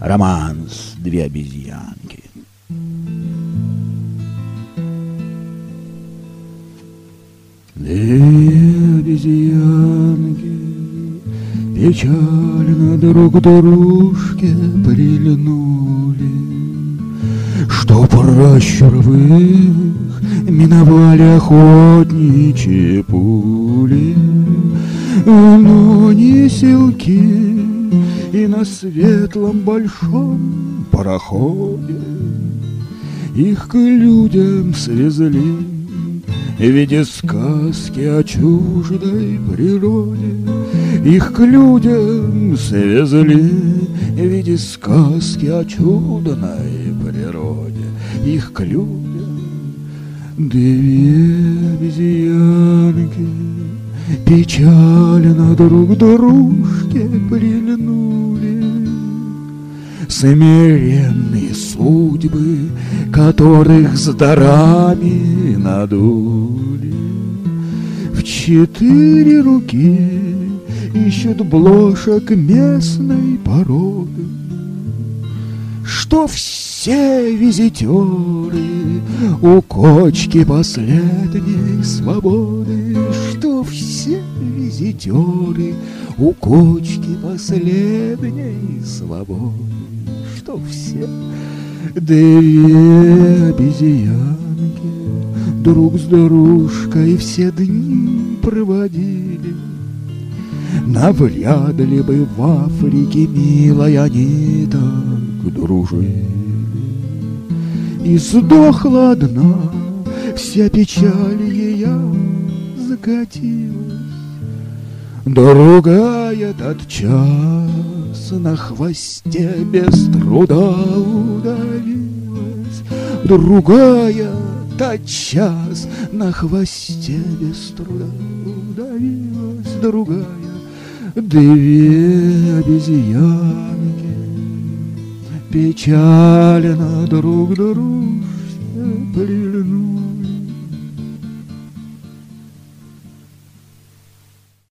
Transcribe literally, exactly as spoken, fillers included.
Романс «Две обезьянки». Две обезьянки печально друг к дружке прильнули, что пращуров их миновали охотничьи пули, но не селки, и на светлом большом пароходе их к людям свезли в виде сказки о чуждой природе. Их к людям свезли в виде сказки о чудной природе. Их к людям две обезьянки печально друг к дружке прильнули. Смиренные судьбы, которых с дарами надули, в четыре руки ищут блошек местной породы, что все визитеры у кочки последней свободы, что все визитеры у кочки последней свободы, что все две обезьянки друг с дружкой все дни проводили. Навряд ли бы в Африке, милой, они так дружили. И сдохла одна, вся печаль ее закатилась, другая тотчас на хвосте без труда удавилась, другая тотчас на хвосте без труда удавилась, другая. Две обезьянки печально друг к дружке